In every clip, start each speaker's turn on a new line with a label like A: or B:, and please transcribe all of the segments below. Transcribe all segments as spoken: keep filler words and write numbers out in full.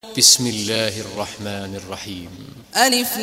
A: بسم الله الرحمن الرحيم.
B: ألف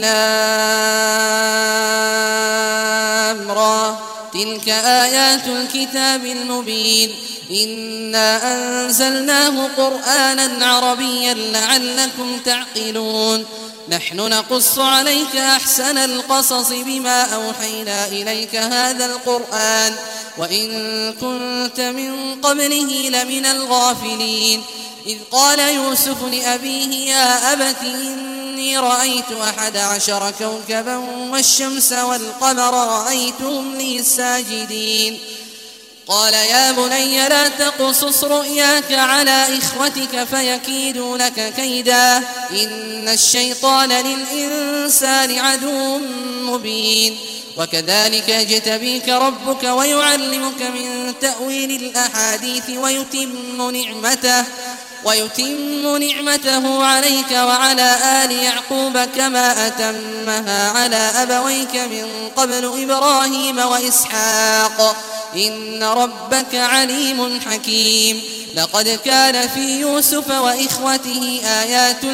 B: لام را تلك آيات الكتاب المبين إنا أنزلناه قرآنا عربيا لعلكم تعقلون نحن نقص عليك أحسن القصص بما أوحينا إليك هذا القرآن وإن كنت من قبله لمن الغافلين إذ قال يوسف لأبيه يا أبت إني رأيت أحد عشر كوكبا والشمس والقمر رأيتهم لي ساجدين قال يا بني لا تقصص رؤياك على إخوتك فيكيدوا لك كيدا إن الشيطان للإنسان عدو مبين وكذلك يجتبيك ربك ويعلمك من تأويل الأحاديث ويتم نعمته ويتم نعمته عليك وعلى آل يعقوب كما أتمها على أبويك من قبل إبراهيم وإسحاق إن ربك عليم حكيم لقد كان في يوسف وإخوته آيات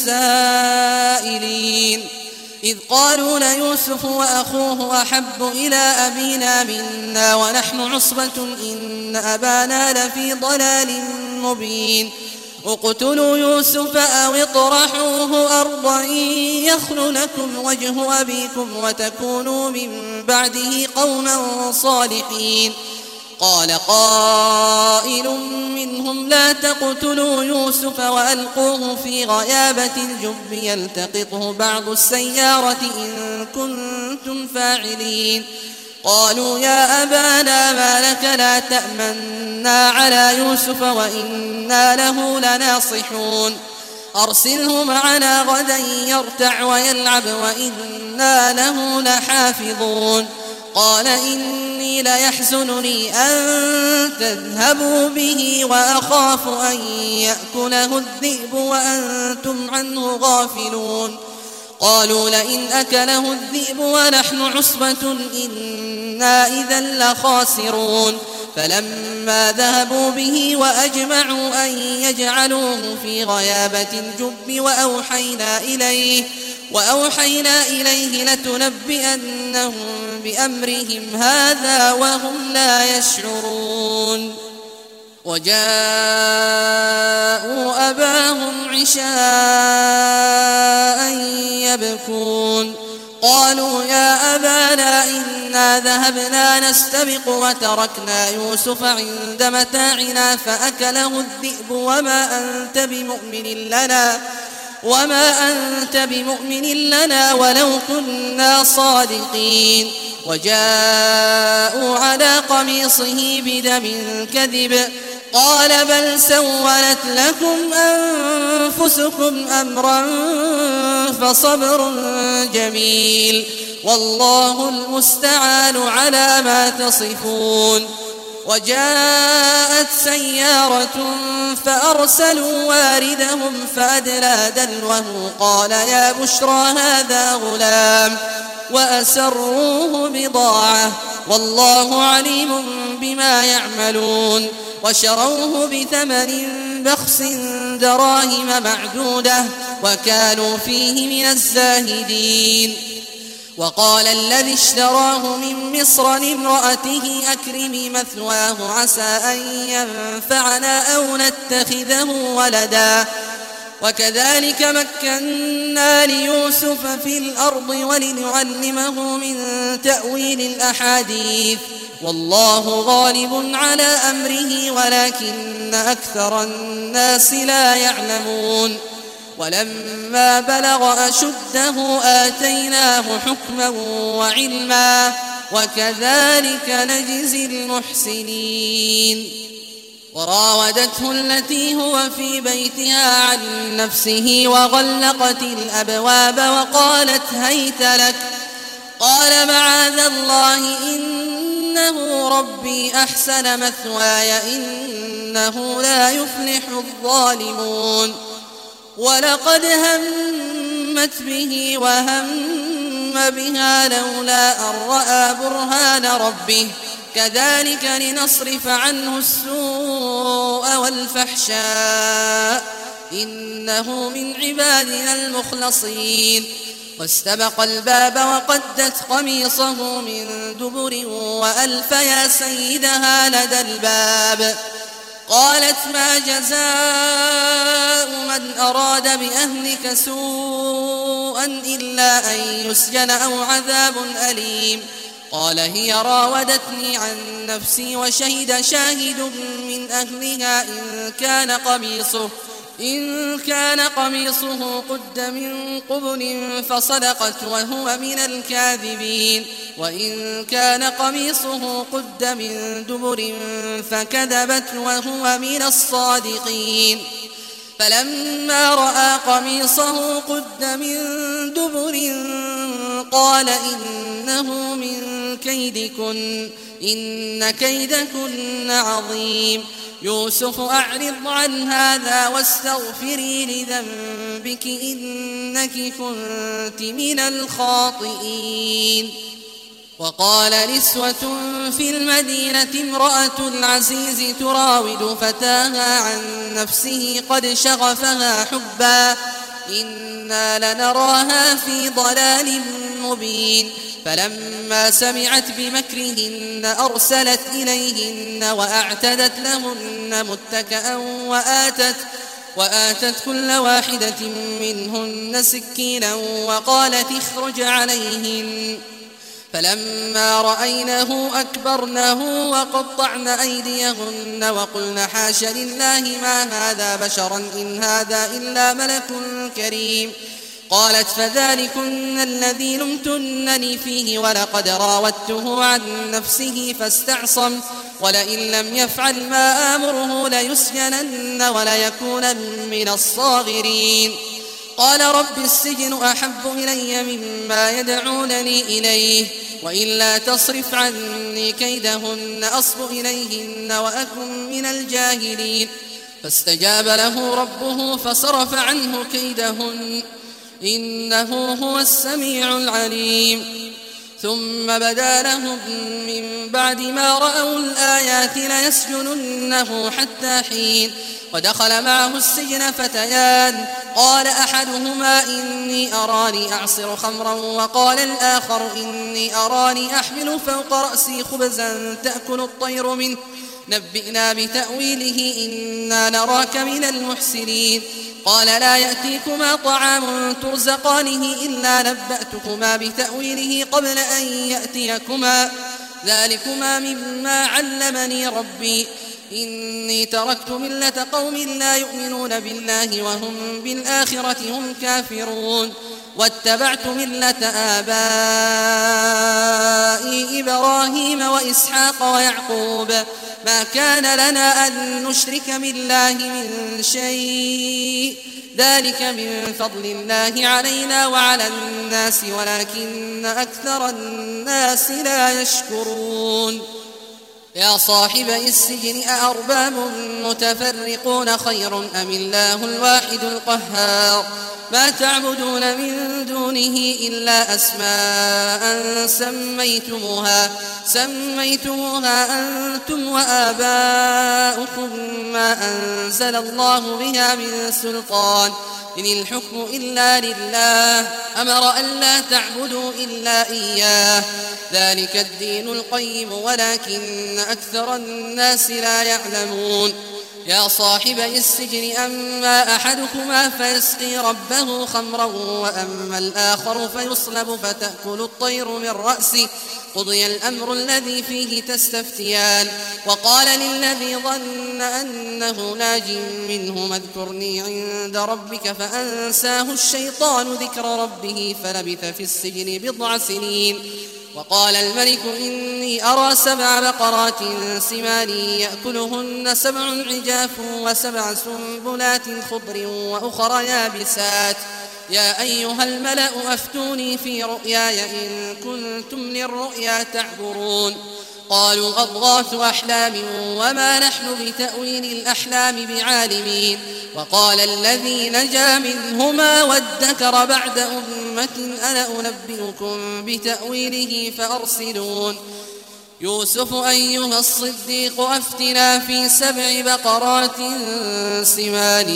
B: للسائلين إذ قالوا ليوسف وأخوه أحب إلى أبينا منا ونحن عصبة إن أبانا لفي ضلال مبين اقتلوا يوسف أو اطرحوه أرضا يخل لكم وجه أبيكم وتكونوا من بعده قوما صالحين قال قائل منهم لا تقتلوا يوسف وألقوه في غيابة الجب يلتقطه بعض السيارة إن كنتم فاعلين قالوا يا أبانا ما لك لا تأمنا على يوسف وإنا له لناصحون أرسله معنا غدا يرتع ويلعب وإنا له لحافظون قال إني ليحزنني أن تذهبوا به وأخاف أن يأكله الذئب وأنتم عنه غافلون قالوا لئن أكله الذئب ونحن عصبة إنا إذا لخاسرون فلما ذهبوا به وأجمعوا أن يجعلوه في غيابة الجب وأوحينا إليه وأوحينا إليه لتنبئنهم بأمرهم هذا وهم لا يشعرون وجاءوا أباهم عشاء يبكون قالوا يا أبانا إنا ذهبنا نستبق وتركنا يوسف عند متاعنا فأكله الذئب وما أنت بمؤمن لنا وما أنت بمؤمن لنا ولو كنا صادقين وجاءوا على قميصه بدم كذب قال بل سولت لكم أنفسكم أمرا فصبر جميل والله المستعان على ما تصفون وجاءت سيارة فأرسلوا واردهم فأدلى دلوه قال يا بشرى هذا غلام وأسروه بضاعة والله عليم بما يعملون وشروه بثمن بخس دراهم معدودة وكانوا فيه من الزاهدين وقال الذي اشتراه من مصر لامرأته أكرمي مثواه عسى أن ينفعنا أو نتخذه ولدا وكذلك مكنا ليوسف في الأرض ولنعلمه من تأويل الأحاديث والله غالب على أمره ولكن أكثر الناس لا يعلمون ولما بلغ أشده آتيناه حكما وعلما وكذلك نجزي المحسنين وراودته التي هو في بيتها عن نفسه وغلقت الأبواب وقالت هيت لك قال معاذ الله إنه ربي أحسن مثواي إنه لا يفلح الظالمون ولقد همت به وهم بها لولا أن رأى برهان ربه كذلك لنصرف عنه السوء والفحشاء إنه من عبادنا المخلصين. واستبق الباب وقدت قميصه من دبر وألف يا سيدها لدى الباب. قالت ما جزاء من أراد بأهلك سوءا إلا أن يسجن أو عذاب أليم. قال هي راودتني عن نفسي وشهد شاهد من أهلها إن كان قميصه إن كان قميصه قد من قبل فصدقت وهو من الكاذبين وإن كان قميصه قد من دبر فكذبت وهو من الصادقين. فلما رأى قميصه قد من دبر قال إنه من كيدكن إن كيدكن عظيم. يوسف أعرض عن هذا واستغفري لذنبك إنك كنت من الخاطئين. وقال نسوة في المدينة امرأة العزيز تراود فتاها عن نفسه قد شغفها حبا إنا لنراها في ضلال مبين. فلما سمعت بمكرهن أرسلت إليهن وأعتدت لهن متكئا وآتت, وآتت كل واحدة منهن سكينا وقالت اخرج عليهن. فلما رأينه أكبرنه وقطعن أيديهن وقلن حاش لله ما هذا بشرا إن هذا إلا ملك كريم. قالت فذلكن الذي لمتنني فيه ولقد راودته عن نفسه فاستعصم ولئن لم يفعل ما آمره ليسجنن وليكون من الصاغرين. قال رب السجن أحب إلي مما يدعونني إليه وإلا تصرف عني كيدهن أصب إليهن وأكن من الجاهلين. فاستجاب له ربه فصرف عنه كيدهن إنه هو السميع العليم. ثم بدا لهم من بعد ما رأوا الآيات ليسجننه حتى حين. ودخل معه السجن فتيان قال أحدهما إني أراني أعصر خمرا وقال الآخر إني أراني أحمل فوق رأسي خبزا تأكل الطير منه نبئنا بتأويله إنا نراك من المحسنين. قال لا يأتيكما طعام ترزقانه إلا نبأتكما بتأويله قبل أن يأتيكما ذلكما مما علمني ربي إني تركت ملة قوم لا يؤمنون بالله وهم بالآخرة هم كافرون واتبعت ملة آبائي إبراهيم وإسحاق ويعقوب ما كان لنا أن نشرك بالله من شيء ذلك من فضل الله علينا وعلى الناس ولكن أكثر الناس لا يشكرون. يا صاحبي السجن أأرباب متفرقون خير أم الله الواحد القهار ما تعبدون من دونه إلا أسماء سميتموها سميتموها أنتم وآباؤكم ما أنزل الله بها من سلطان إن الحكم إلا لله أمر أن لا تعبدوا إلا إياه ذلك الدين القيم ولكن أكثر الناس لا يعلمون. يا صاحبي السجن أما أحدكما فيسقي ربه خمرا وأما الآخر فيصلب فتأكل الطير من رأسه قضي الأمر الذي فيه تستفتيان. وقال للذي ظن أنه ناج منه اذكرني عند ربك فأنساه الشيطان ذكر ربه فلبث في السجن بضع سنين. وقال الملك إني أرى سبع بقرات سمان يأكلهن سبع عجاف وسبع سنبلات خضر وأخر يابسات يا أيها الملأ أفتوني في رؤياي إن كنتم للرؤيا تعبرون. قالوا أضغاث أحلام وما نحن بتأويل الأحلام بعالمين. وقال الذي نجا منهما وادكر بعد أمة أنا أنبئكم بتأويله فأرسلون. يوسف أيها الصديق أفتنا في سبع بقرات سمان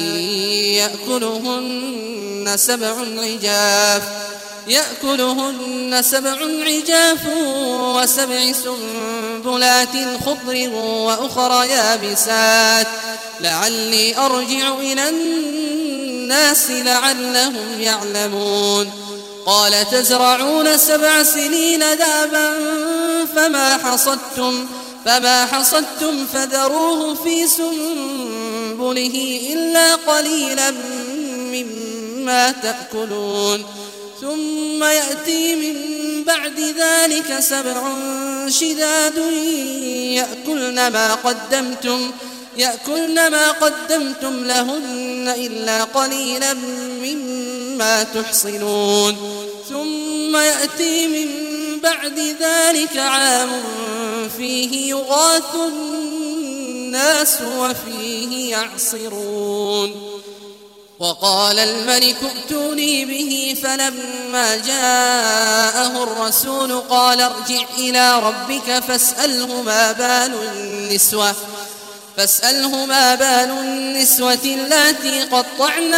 B: يأكلهن سبع عجاف يأكلهن سبع عجاف وسبع سنبلات خضر وأخرى يابسات لعلي أرجع إلى الناس لعلهم يعلمون قال تزرعون سبع سنين دابا فما حصدتم فما حصدتم فذروه في سنبله إلا قليلا مما تأكلون ثم يأتي من بعد ذلك سبع شداد يأكلن ما قدمتم يأكلن ما قدمتم لهن إلا قليلا مما تحصنون ثم يأتي من بعد ذلك عام فيه يغاث الناس وفيه يعصرون وقال الملك ائتوني به فلما جاءه الرسول قال ارجع إلى ربك فاسأله ما بال النسوة فاسأله ما بال النسوة اللاتي قطعن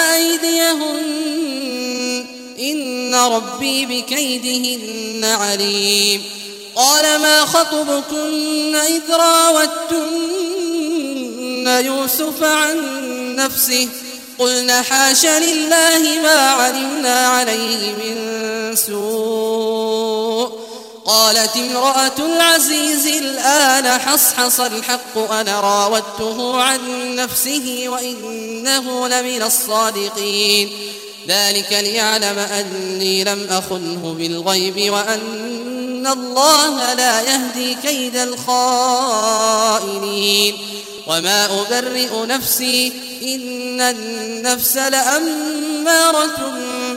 B: أيديهن إن ربي بكيدهن عليم قال ما خطبكن إذ راوتن يوسف عن نفسه قلنا حاش لله ما علمنا عليه من سوء قالت امرأة العزيز الآن حصحص الحق أنا راودته عن نفسه وإنه لمن الصادقين ذلك ليعلم أني لم أخنه بالغيب وأن الله لا يهدي كيد الخائنين وما أبرئ نفسي إن النفس لأمارة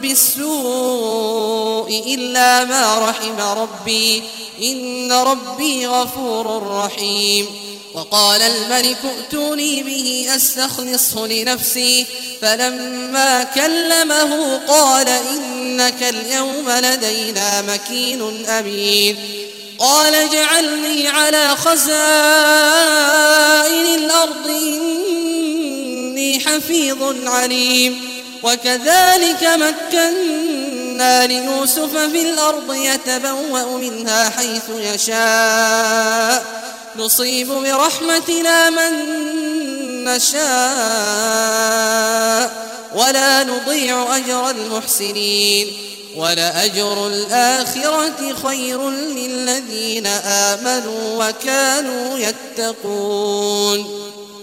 B: بالسوء إلا ما رحم ربي إن ربي غفور رحيم وقال الملك ائتوني به أستخلصه لنفسي فلما كلمه قال إنك اليوم لدينا مكين أمين قال اجعلني على خزائن الأرض إني حفيظ عليم وكذلك مكنا ليوسف في الأرض يتبوأ منها حيث يشاء نصيب برحمتنا من نشاء ولا نضيع أجر المحسنين ولأجر الآخرة خير للذين آمنوا وكانوا يتقون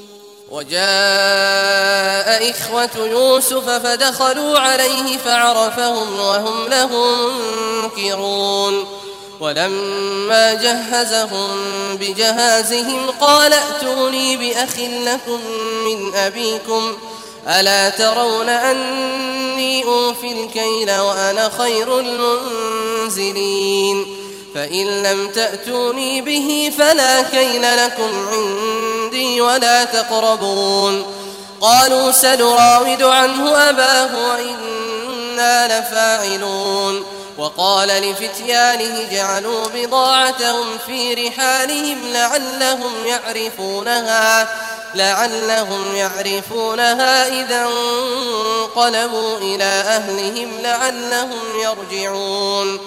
C: وجاء إخوة يوسف فدخلوا عليه فعرفهم وهم له منكرون ولما جهزهم بجهازهم قال ائتوني بأخ لكم من أبيكم ألا ترون أني أوفي الكيل وأنا خير المنزلين فإن لم تأتوني به فلا كيل لكم عندي ولا تقربون قالوا سنراود عنه أباه وإنا لفاعلون وقال لفتيانه جعلوا بضاعتهم في رحالهم لعلهم يعرفونها لعلهم يعرفونها إذا انقلبوا إلى أهلهم لعلهم يرجعون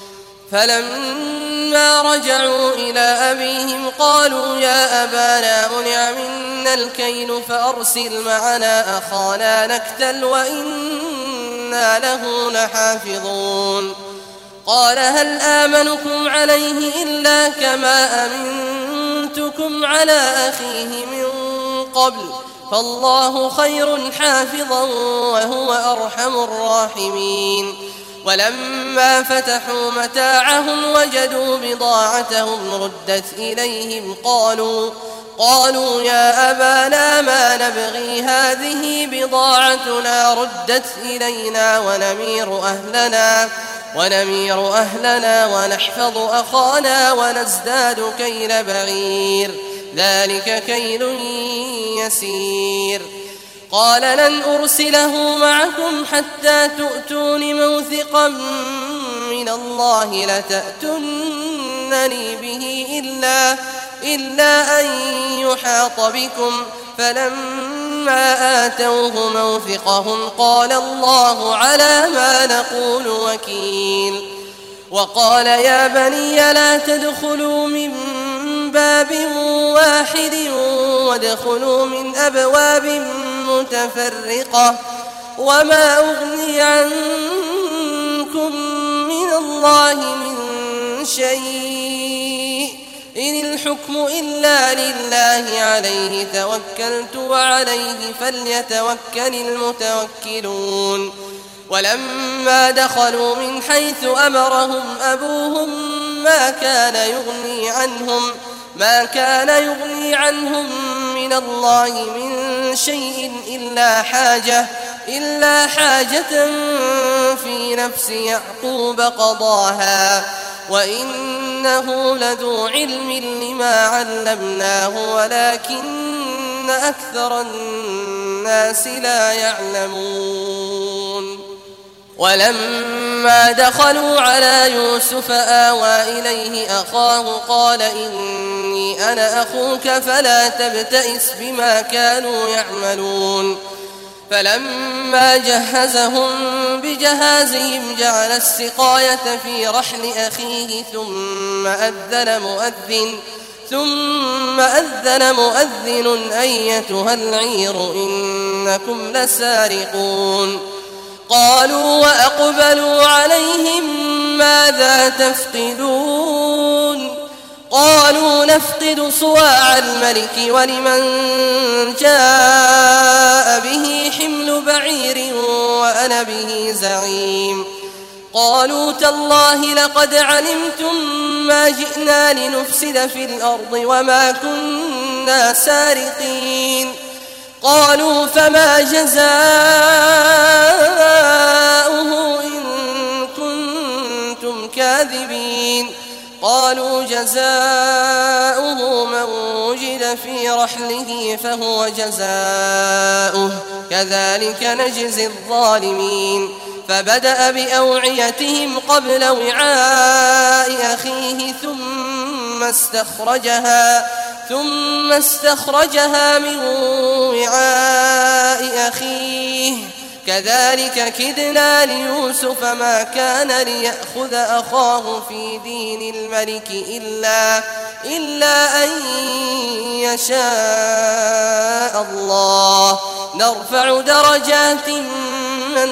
C: فلما رجعوا إلى أبيهم قالوا يا أبانا منع منا الكيل فأرسل معنا أخانا نكتل وإنا له لحافظون قال هل آمنكم عليه إلا كما أمنتكم على أخيه من قبل فالله خير حافظا وهو أرحم الراحمين ولما فتحوا متاعهم وجدوا بضاعتهم ردت إليهم قالوا قالوا يا أبانا ما نبغي هذه بضاعتنا ردت إلينا ونمير أهلنا ونمير أهلنا ونحفظ أخانا ونزداد كيل بعير ذلك كيل يسير قال لن أرسله معكم حتى تؤتون موثقا من الله لتأتون تحيطونني به إلا, إلا أن يحاط بكم. فلما آتوه موثقهم قال الله على ما نقول وكيل. وقال يا بني لا تدخلوا من باب واحد وادخلوا من أبواب متفرقة وما أغني عنكم من الله من شيء إن الحكم إلا لله عليه توكلت وعليه فليتوكل المتوكلون. ولما دخلوا من حيث أمرهم أبوهم ما كان يغني عنهم ما كان يغني عنهم من الله من شيء إلا حاجة إلا حاجة في نفس يعقوب قضاها وإنه لذو علم لما علمناه ولكن أكثر الناس لا يعلمون. ولما دخلوا على يوسف آوى إليه أخاه قال إني أنا أخوك فلا تبتئس بما كانوا يعملون. فلما جهزهم بجهازهم جعل السقاية في رحل أخيه ثم أذن مؤذن ثم أذن مؤذن أيتها العير إنكم لسارقون. قالوا وأقبلوا عليهم ماذا تفقدون؟ قالوا نفقد صواع الملك ولمن جاء به حمل بعير وأنا به زعيم. قالوا تالله لقد علمتم ما جئنا لنفسد في الأرض وما كنا سارقين. قالوا فما جزاؤه إن كنتم كاذبين؟ قالوا جزاؤه من وجد في رحله فهو جزاؤه كذلك نجزي الظالمين. فبدأ بأوعيتهم قبل وعاء أخيه ثم استخرجها ثم استخرجها من وعاء أخيه كذلك كدنا ليوسف ما كان ليأخذ أخاه في دين الملك إلا, إلا أن يشاء الله نرفع درجات من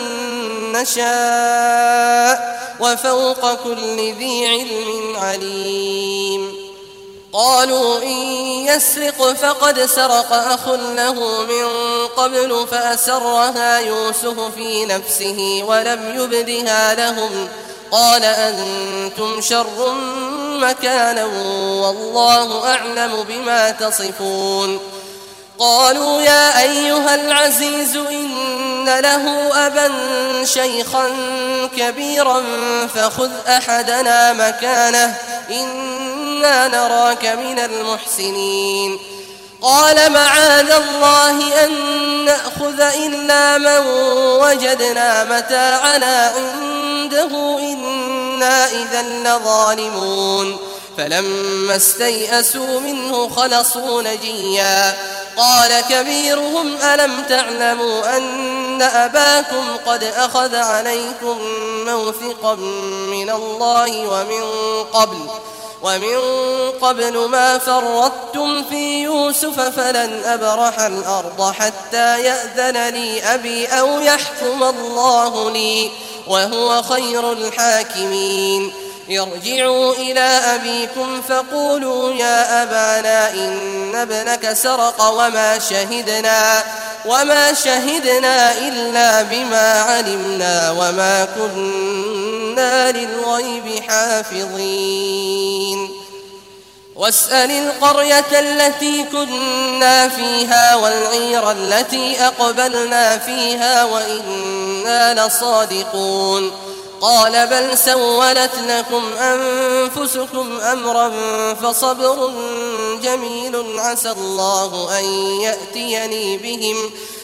C: نشاء وفوق كل ذي علم عليم. قالوا إن يسرق فقد سرق أخ له من قبل فأسرها يوسف في نفسه ولم يبدها لهم قال أنتم شر مكانا والله أعلم بما تصفون. قالوا يا أيها العزيز إن له أبا شيخا كبيرا فخذ أحدنا مكانه إنا نراك من المحسنين. قال معاذ الله أن نأخذ إلا من وجدنا متاعنا عنده إنا إذا لظالمون. فلما استيئسوا منه خلصوا نجيا. قال كبيرهم ألم تعلموا أن أباكم قد أخذ عليكم موثقا من الله ومن قبل ومن قبل ما فرطتم في يوسف فلن أبرح الأرض حتى يأذن لي أبي أو يحكم الله لي وهو خير الحاكمين. ارجعوا إلى أبيكم فقولوا يا أبانا إن ابنك سرق وما شهدنا وما شهدنا إلا بما علمنا وما كنا للغيب حافظين. واسأل القرية التي كنا فيها والعير التي أقبلنا فيها وإنا لصادقون. قال بل سولت لكم أنفسكم أمرا فصبر جميل عسى الله أن يأتيني بهم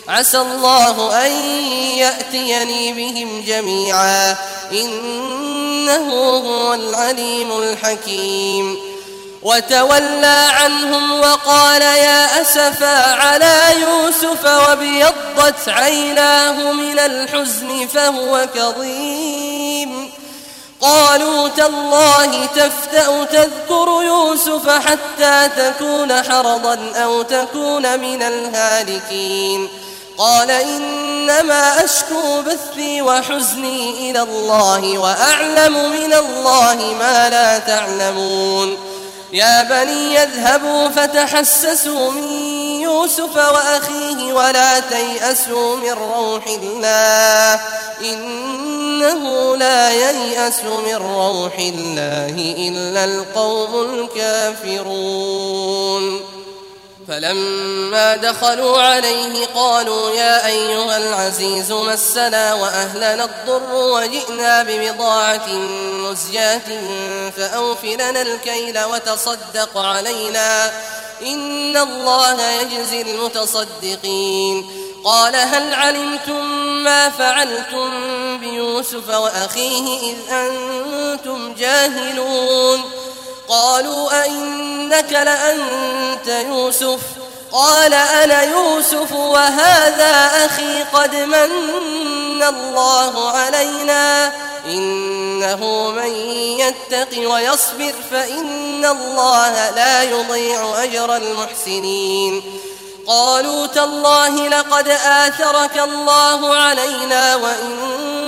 C: عسى الله أن يأتيني بهم جميعا إنه هو العليم الحكيم. وتولى عنهم وقال يا أسفا على يوسف وابيضت عيناه من الحزن فهو كظيم. قالوا تالله تفتأ تذكر يوسف حتى تكون حرضا أو تكون من الهالكين. قال إنما أشكو بثي وحزني إلى الله وأعلم من الله ما لا تعلمون. يا بني اذهبوا فتحسسوا من يوسف وأخيه ولا تيأسوا من روح الله إنه لا ييأس من روح الله إلا القوم الكافرون. فلما دخلوا عليه قالوا يا أيها العزيز مسنا وأهلنا الضر وجئنا ببضاعة مزجاة فأوف لنا الكيل وتصدق علينا إن الله يجزي المتصدقين. قال هل علمتم ما فعلتم بيوسف وأخيه إذ أنتم جاهلون؟ قالوا أئنك لأنت يوسف؟ قال أنا يوسف وهذا أخي قد من الله علينا إنه من يتق ويصبر فإن الله لا يضيع أجر المحسنين. قالوا تالله لقد آثرك الله علينا وإن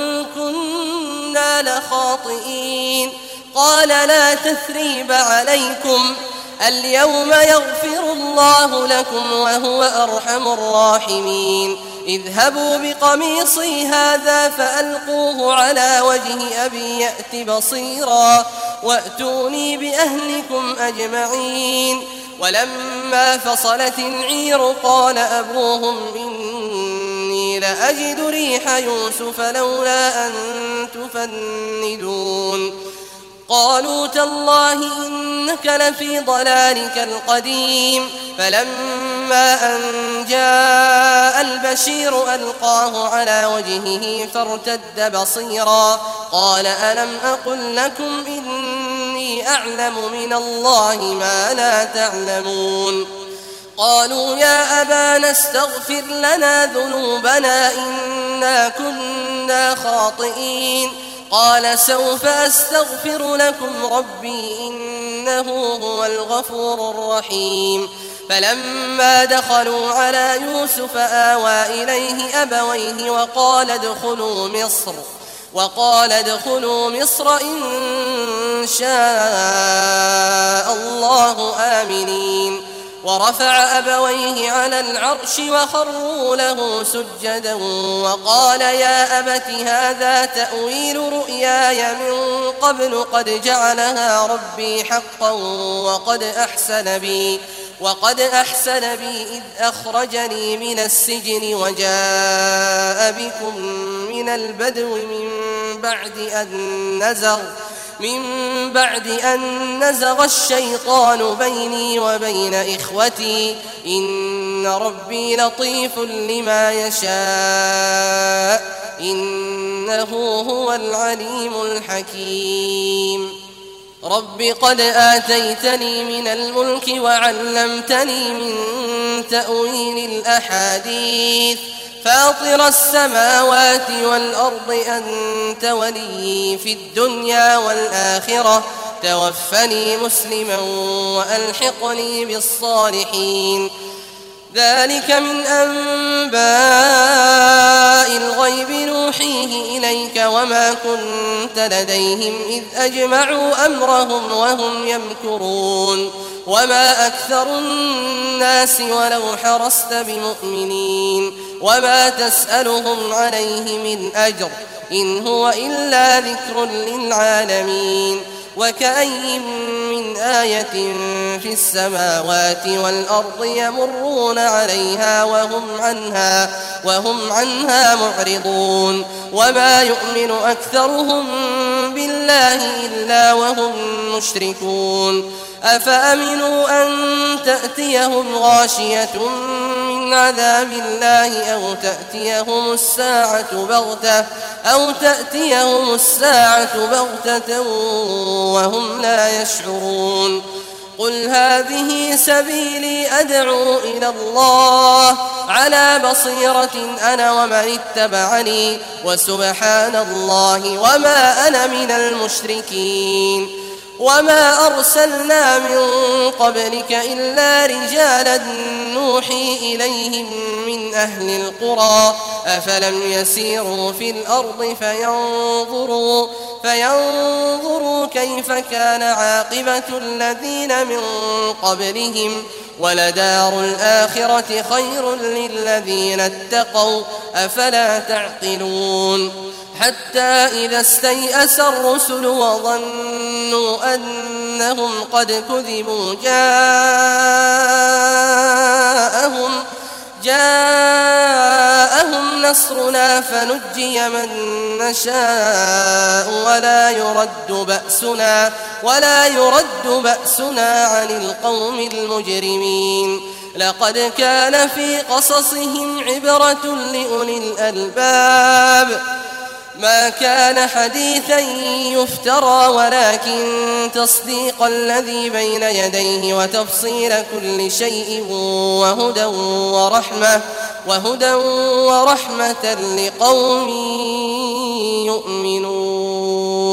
C: كنا لخاطئين. قال لا تثريب عليكم اليوم يغفر الله لكم وهو أرحم الراحمين. اذهبوا بقميصي هذا فألقوه على وجه أبي يأت بصيرا وأتوني بأهلكم أجمعين. ولما فصلت العير قال أبوهم إني لأجد ريح يوسف لولا أن تفندون. قالوا تالله إنك لفي ضلالك القديم. فلما أن جاء البشير ألقاه على وجهه فارتد بصيرا قال ألم أقل لكم إني أعلم من الله ما لا تعلمون. قالوا يا أبانا استغفر لنا ذنوبنا إنا كنا خاطئين. قال سوف أستغفر لكم ربي إنه هو الغفور الرحيم. فلما دخلوا على يوسف آوى إليه أبويه وقال ادخلوا مصر وقال ادخلوا مصر إن شاء الله آمنين. ورفع أبويه على العرش وخروا له سجدا وقال يا أبت هذا تأويل رؤياي من قبل قد جعلها ربي حقا وقد أحسن بي وقد أحسن بي إذ أخرجني من السجن وجاء بكم من البدو من بعد أن نزغ من بعد أن نزغ الشيطان بيني وبين إخوتي إن ربي لطيف لما يشاء إنه هو العليم الحكيم. رب قد آتيتني من الملك وعلمتني من تأويل الأحاديث فاطر السماوات والأرض أنت ولي في الدنيا والآخرة توفني مسلما وألحقني بالصالحين. ذلك من أنباء الغيب نوحيه إليك وما كنت لديهم إذ أجمعوا أمرهم وهم يمكرون وما أكثر الناس ولو حرصت بمؤمنين وما تسألهم عليه من أجر إن هو إلا ذكر للعالمين. وكأي من آية في السماوات والأرض يمرون عليها وهم عنها وهم عنها معرضون وما يؤمن أكثرهم بالله إلا وهم مشركون. أفأمنوا أن تأتيهم غاشية من عذاب الله أو تأتيهم الساعة بغتة أو تأتيهم الساعة بغتة وهم لا يشعرون قل هذه سبيلي أدعو إلى الله على بصيرة أنا ومن اتبعني وسبحان الله وما أنا من المشركين وما أرسلنا من قبلك إلا رجالا نوحي إليهم من أهل القرى أفلم يسيروا في الأرض فينظروا, فينظروا كيف كان عاقبة الذين من قبلهم ولدار الآخرة خير للذين اتقوا أفلا تعقلون حتى إذا استيأس الرسل وظنوا أنهم قد كذبوا جاءهم جاءهم نصرنا فنجي من نشاء ولا يرد بأسنا ولا يرد بأسنا عن القوم المجرمين لقد كان في قصصهم عبرة لأولي الألباب ما كان حديثا يفترى ولكن تصديق الذي بين يديه وتفصيل كل شيء وهدى ورحمة وهدى ورحمة لقوم يؤمنون.